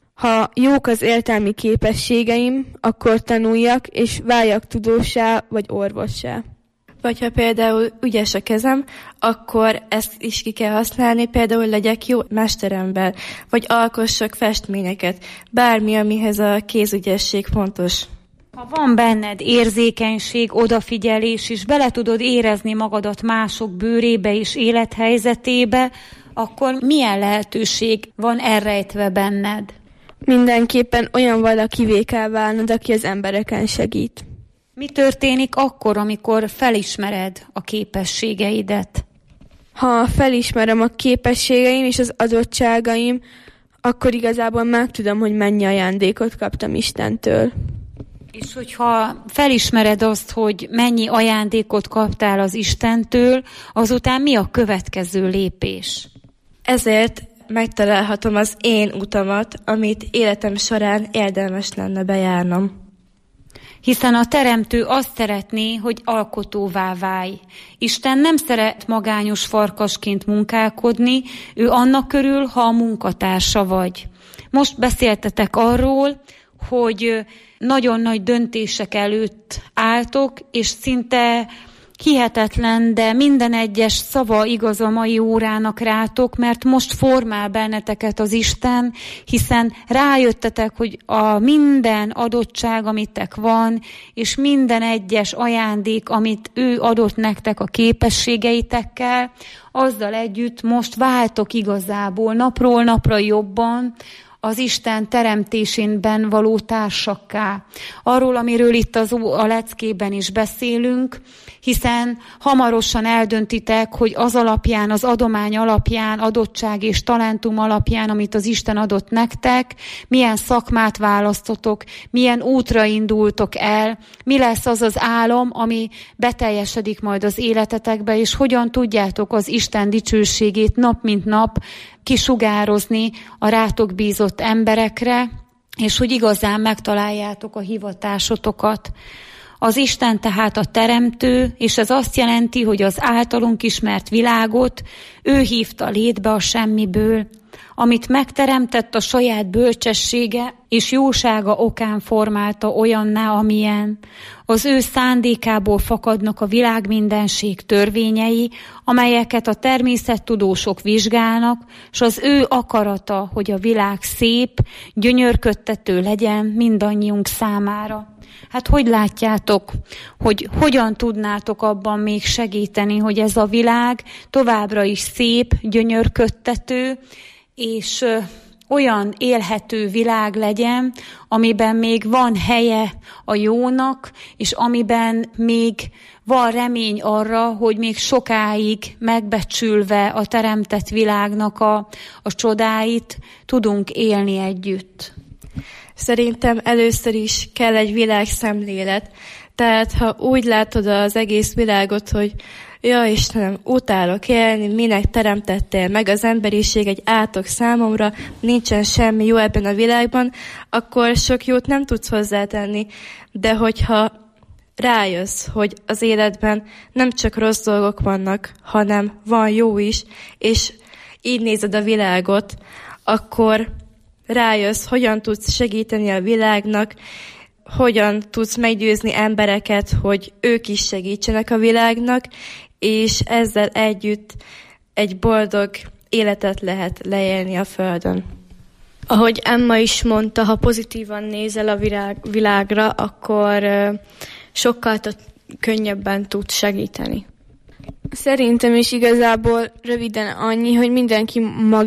Ha jók az értelmi képességeim, akkor tanuljak, és váljak tudóssá vagy orvossá. Vagy ha például ügyes a kezem, akkor ezt is ki kell használni, például legyek jó mesterember, vagy alkossak festményeket, bármi, amihez a kézügyesség fontos. Ha van benned érzékenység, odafigyelés, és bele tudod érezni magadat mások bőrébe és élethelyzetébe, akkor milyen lehetőség van elrejtve benned? Mindenképpen olyan valakivé kell válnod, aki az embereken segít. Mi történik akkor, amikor felismered a képességeidet? Ha felismerem a képességeim és az adottságaim, akkor igazából megtudom, hogy mennyi ajándékot kaptam Istentől. És hogyha felismered azt, hogy mennyi ajándékot kaptál az Istentől, azután mi a következő lépés? Ezért megtalálhatom az én utamat, amit életem során érdemes lenne bejárnom. Hiszen a teremtő azt szeretné, hogy alkotóvá válj. Isten nem szeret magányos farkasként munkálkodni, ő annak körül, ha a munkatársa vagy. Most beszéltetek arról, hogy nagyon nagy döntések előtt álltok, és szinte hihetetlen, de minden egyes szava igaz a mai órának rátok, mert most formál benneteket az Isten, hiszen rájöttetek, hogy a minden adottság, amitek van, és minden egyes ajándék, amit ő adott nektek a képességeitekkel, azzal együtt most váltok igazából napról napra jobban az Isten teremtésében való társakká. Arról, amiről itt a leckében is beszélünk, hiszen hamarosan eldöntitek, hogy az alapján, az adomány alapján, adottság és talentum alapján, amit az Isten adott nektek, milyen szakmát választotok, milyen útra indultok el, mi lesz az az álom, ami beteljesedik majd az életetekbe, és hogyan tudjátok az Isten dicsőségét nap mint nap kisugározni a rátok bízott emberekre, és hogy igazán megtaláljátok a hivatásotokat. Az Isten tehát a teremtő, és ez azt jelenti, hogy az általunk ismert világot ő hívta létbe a semmiből, amit megteremtett a saját bölcsessége és jósága okán formálta olyanná, amilyen. Az ő szándékából fakadnak a világ mindenség törvényei, amelyeket a természettudósok vizsgálnak, és az ő akarata, hogy a világ szép, gyönyörködtető legyen mindannyiunk számára. Hát hogy látjátok, hogy hogyan tudnátok abban még segíteni, hogy ez a világ továbbra is szép, gyönyörködtető, és olyan élhető világ legyen, amiben még van helye a jónak, és amiben még van remény arra, hogy még sokáig megbecsülve a teremtett világnak a csodáit tudunk élni együtt. Szerintem először is kell egy világszemlélet. Tehát ha úgy látod az egész világot, hogy ja Istenem, utálok élni, minek teremtettél meg az emberiség egy átok számomra, nincsen semmi jó ebben a világban, akkor sok jót nem tudsz hozzátenni. De hogyha rájössz, hogy az életben nem csak rossz dolgok vannak, hanem van jó is, és így nézed a világot, akkor rájössz, hogyan tudsz segíteni a világnak, hogyan tudsz meggyőzni embereket, hogy ők is segítsenek a világnak, és ezzel együtt egy boldog életet lehet leélni a Földön. Ahogy Emma is mondta, ha pozitívan nézel a világra, akkor sokkal könnyebben tud segíteni. Szerintem is igazából röviden annyi, hogy mindenki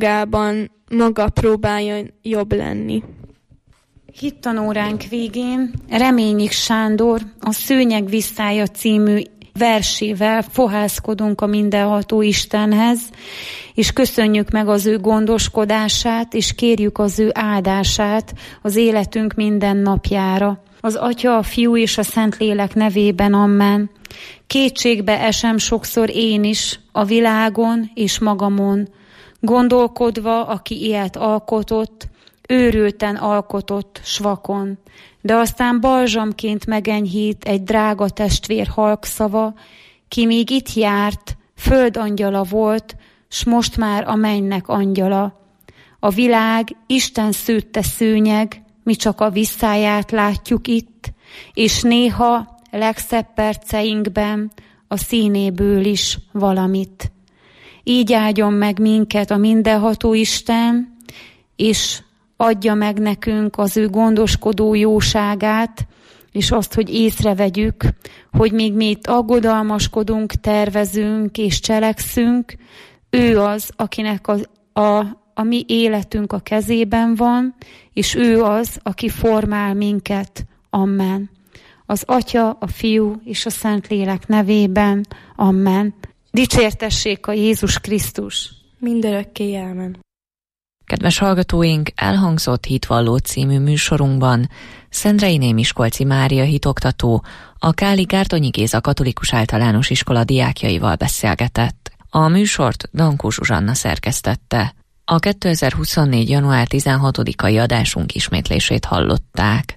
maga próbáljon jobb lenni. Hittanóránk végén Reményik Sándor a Szőnyeg Visszája című versével fohászkodunk a mindenható Istenhez, és köszönjük meg az ő gondoskodását, és kérjük az ő áldását az életünk minden napjára. Az Atya, a Fiú és a Szentlélek nevében, amen. Kétségbe esem sokszor én is a világon és magamon, gondolkodva, aki ilyet alkotott, őrülten alkotott svakon. De aztán balzsamként megenyhít egy drága testvér halkszava, ki még itt járt, földangyala volt, s most már a mennynek angyala. A világ Isten szőtte szőnyeg, mi csak a visszáját látjuk itt, és néha legszebb perceinkben a színéből is valamit. Így áldjon meg minket a mindenható Isten, és adja meg nekünk az ő gondoskodó jóságát, és azt, hogy észrevegyük, hogy még mi itt aggodalmaskodunk, tervezünk és cselekszünk, ő az, akinek a mi életünk a kezében van, és ő az, aki formál minket. Amen. Az Atya, a Fiú és a Szentlélek nevében. Amen. Dicsértessék a Jézus Krisztus. Mindörökké, amen. Kedves hallgatóink, elhangzott Hitvalló című műsorunkban Szendrei Miskolci Mária hitoktató a Káli Gárdonyi Géza Katolikus Általános Iskola diákjaival beszélgetett. A műsort Dankó Zsuzsanna szerkesztette. A 2024. január 16-ai adásunk ismétlését hallották.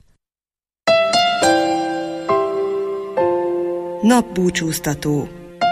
Napbúcsúztató.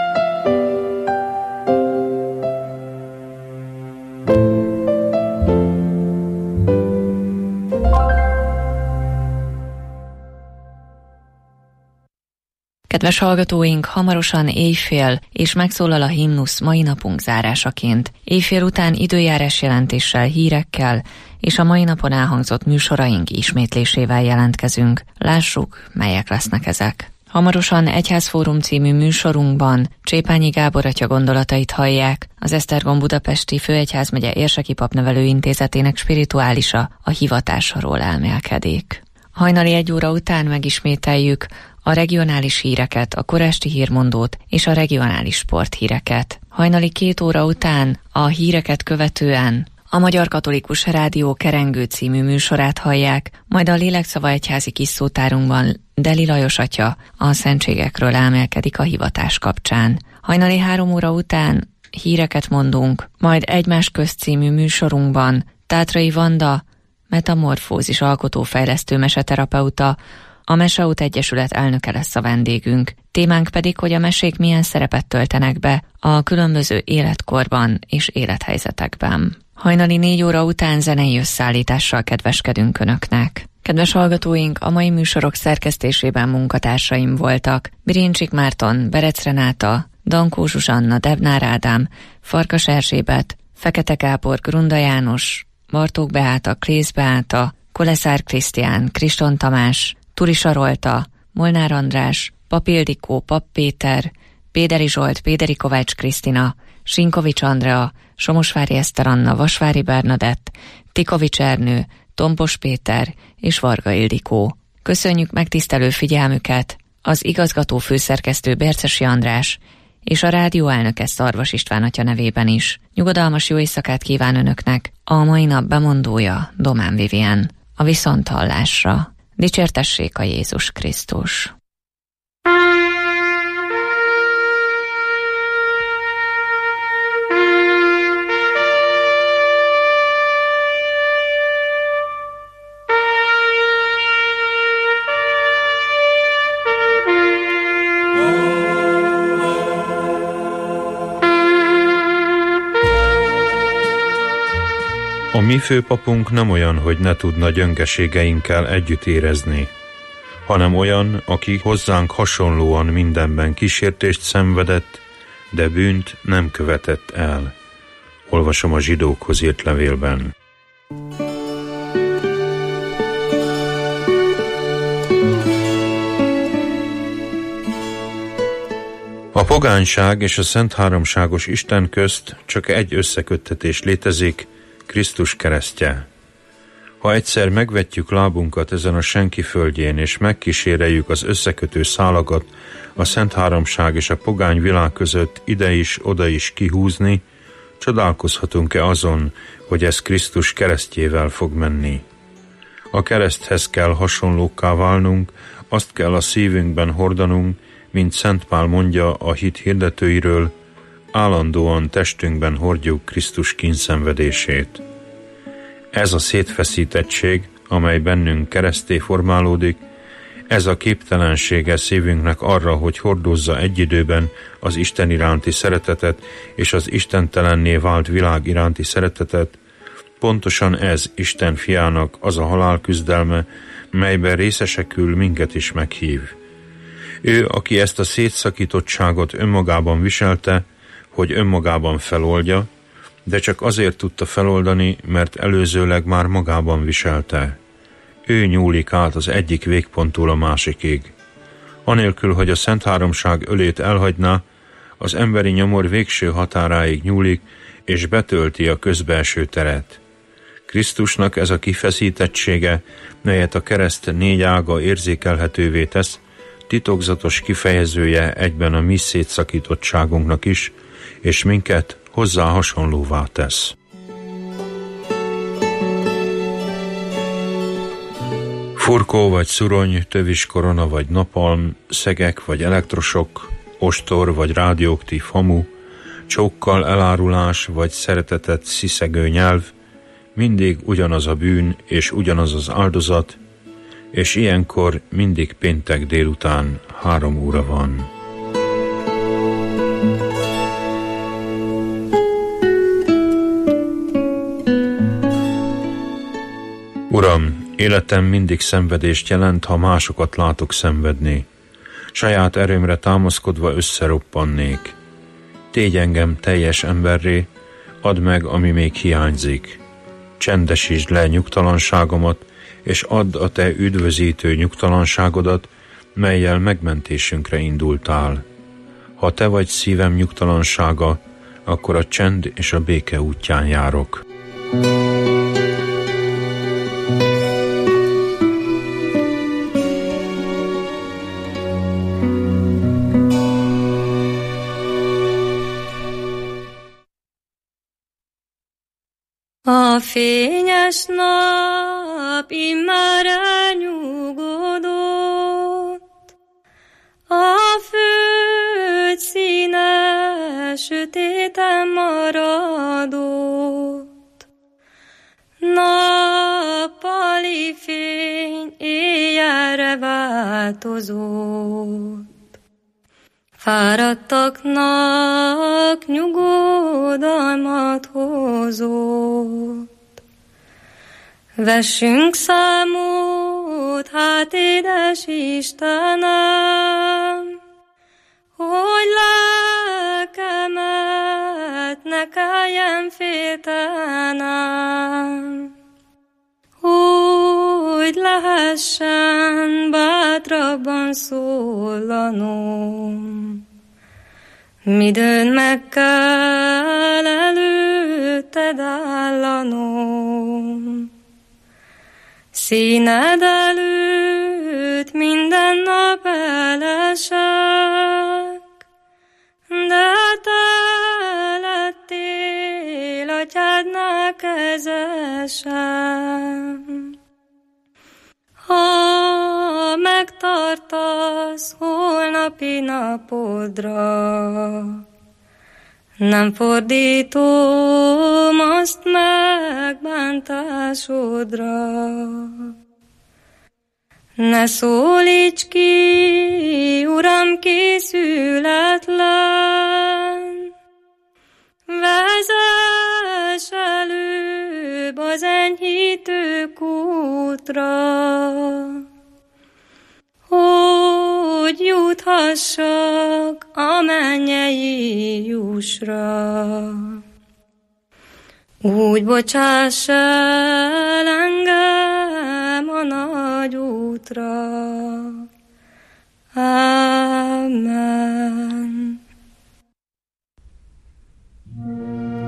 Kedves hallgatóink, hamarosan éjfél, és megszólal a himnusz mai napunk zárásaként. Éjfél után időjárás jelentéssel, hírekkel, és a mai napon elhangzott műsoraink ismétlésével jelentkezünk. Lássuk, melyek lesznek ezek. Hamarosan Egyházfórum című műsorunkban Csépányi Gábor atya gondolatait hallják, az Esztergom Budapesti Főegyházmegye Érseki Papnevelő Intézetének spirituálisa a hivatásról elmélkedik. Hajnali 1 óra után megismételjük a regionális híreket, a Koresti hírmondót és a regionális sporthíreket. Hajnali 2 óra után a híreket követően a Magyar Katolikus Rádió Kerengő című műsorát hallják, majd a Lélekszava egyházi kis szótárunkban Deli Lajos atya a szentségekről elmélkedik a hivatás kapcsán. Hajnali 3 óra után híreket mondunk, majd Egymás közt című műsorunkban Tátrai Vanda, metamorfózis alkotófejlesztő meseterapeuta, a Meseút Egyesület elnöke lesz a vendégünk. Témánk pedig, hogy a mesék milyen szerepet töltenek be a különböző életkorban és élethelyzetekben. Hajnali 4 óra után zenei összeállítással kedveskedünk Önöknek. Kedves hallgatóink, a mai műsorok szerkesztésében munkatársaim voltak Birincsik Márton, Berec Renáta, Dankó Zsuzsanna, Debnár Ádám, Farkas Erzsébet, Fekete Gábor, Grunda János, Bartók Beáta, Klész Beáta, Koleszár Krisztián, Kriston Tamás, Turi Sarolta, Molnár András, Pap Ildikó, Pap Péter, Péderi Zsolt, Péderi Kovács Krisztina, Sinkovics Andrea, Somosvári Eszter Anna, Vasvári Bernadett, Tikovics Ernő, Tompos Péter és Varga Ildikó. Köszönjük megtisztelő figyelmüket, az igazgató főszerkesztő Bercesi András és a rádió elnöke Szarvas István atya nevében is. Nyugodalmas jó éjszakát kíván önöknek a mai nap bemondója Domán Vivien. A viszonthallásra. Dicsértessék a Jézus Krisztus! A mi főpapunk nem olyan, hogy ne tudna gyöngeségeinkkel együtt érezni, hanem olyan, aki hozzánk hasonlóan mindenben kísértést szenvedett, de bűnt nem követett el. Olvasom a Zsidókhoz írt levélben. A pogányság és a Szent Háromságos Isten közt csak egy összeköttetés létezik, Krisztus keresztje. Ha egyszer megvetjük lábunkat ezen a senki földjén, és megkíséreljük az összekötő szálakat a Szent Háromság és a pogány világ között ide is, oda is kihúzni, csodálkozhatunk-e azon, hogy ez Krisztus keresztjével fog menni. A kereszthez kell hasonlókká válnunk, azt kell a szívünkben hordanunk, mint Szent Pál mondja a hit hirdetőiről, állandóan testünkben hordjuk Krisztus kínszenvedését. Ez a szétfeszítettség, amely bennünk kereszté formálódik, ez a képtelensége szívünknek arra, hogy hordozza egy időben az Isten iránti szeretetet és az istentelenné vált világ iránti szeretetet, pontosan ez Isten fiának az a halálküzdelme, melyben részesekül minket is meghív. Ő, aki ezt a szétszakítottságot önmagában viselte, hogy önmagában feloldja, de csak azért tudta feloldani, mert előzőleg már magában viselte. Ő nyúlik át az egyik végponttól a másikig. Anélkül, hogy a Szent Háromság ölét elhagyná, az emberi nyomor végső határáig nyúlik, és betölti a közbelső teret. Krisztusnak ez a kifeszítettsége, melyet a kereszt négy ága érzékelhetővé tesz, titokzatos kifejezője egyben a mi szétszakítottságunknak is, és minket hozzá hasonlóvá tesz. Furkó vagy szurony, tövis korona vagy napalm, szegek vagy elektrosok, ostor vagy rádióaktív hamu, csókkal elárulás vagy szeretetet sziszegő nyelv, mindig ugyanaz a bűn és ugyanaz az áldozat, és ilyenkor mindig péntek délután 3 óra van. Uram, életem mindig szenvedést jelent, ha másokat látok szenvedni. Saját erőmre támaszkodva összeroppannék. Tégy engem teljes emberré, add meg, ami még hiányzik. Csendesítsd le nyugtalanságomat, és add a te üdvözítő nyugtalanságodat, mellyel megmentésünkre indultál. Ha te vagy szívem nyugtalansága, akkor a csend és a béke útján járok. A fényes nap immár elnyugodott, a föld színe sötéten maradott. Nappali fény éjjelre változott. Fáradtaknak nyugodalmat hozott. Vessünk számot, hát édes Istenem, hogy lelkemet ne kelljen féltenem, hogy lehessen bátrabban szólanom. midőn meg kell előtted állanom. Színed előtt minden nap elesek, de te lettél atyádnál kezesem. Ha megtartasz holnapi napodra, nem fordítom azt megbántásodra. Ne szólíts ki, Uram, készületlen, vezess előbb az enyhítő kútra, hogy juthassak a mennyei jussra. Úgy bocsáss el engem a nagy útra. Amen.